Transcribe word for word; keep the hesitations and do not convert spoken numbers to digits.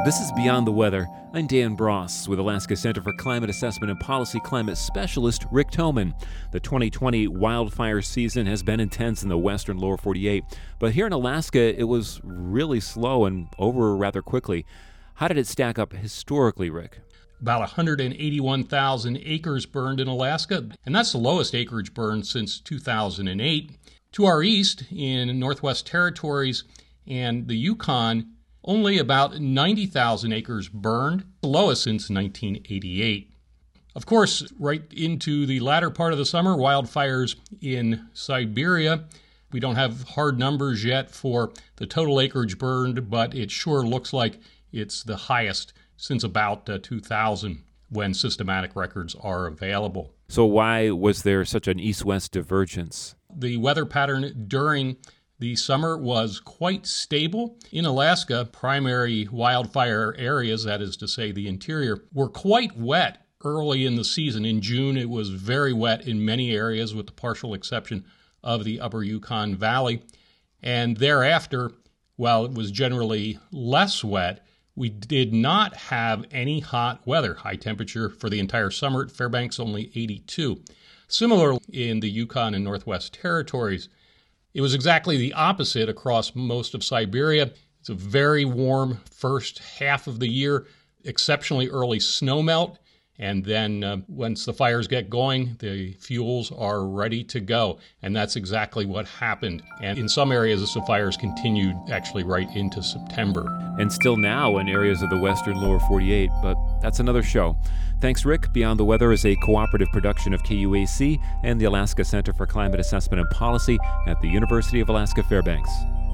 This is Beyond the Weather. I'm Dan Bross with Alaska Center for Climate Assessment and Policy climate specialist Rick Thoman. The twenty twenty wildfire season has been intense in the western lower forty-eight, but here in Alaska it was really slow and over rather quickly. How did it stack up historically, Rick? About one hundred eighty-one thousand acres burned in Alaska, and that's the lowest acreage burn since two thousand eight. To our east, in Northwest Territories and the Yukon, only about ninety thousand acres burned, the lowest since nineteen eighty-eight. Of course, right into the latter part of the summer, wildfires in Siberia. We don't have hard numbers yet for the total acreage burned, but it sure looks like it's the highest since about uh, two thousand, when systematic records are available. So why was there such an east-west divergence? The weather pattern during the summer was quite stable. In Alaska, primary wildfire areas, that is to say the interior, were quite wet early in the season. In June, it was very wet in many areas, with the partial exception of the upper Yukon Valley. And thereafter, while it was generally less wet, we did not have any hot weather. High temperature for the entire summer at Fairbanks, only eighty-two. Similarly, in the Yukon and Northwest Territories, it was exactly the opposite across most of Siberia. It's a very warm first half of the year, exceptionally early snowmelt, and then uh, once the fires get going, the fuels are ready to go. And that's exactly what happened. And in some areas, the fires continued actually right into September. And still now in areas of the western lower forty-eight, but that's another show. Thanks, Rick. Beyond the Weather is a cooperative production of K U A C and the Alaska Center for Climate Assessment and Policy at the University of Alaska Fairbanks.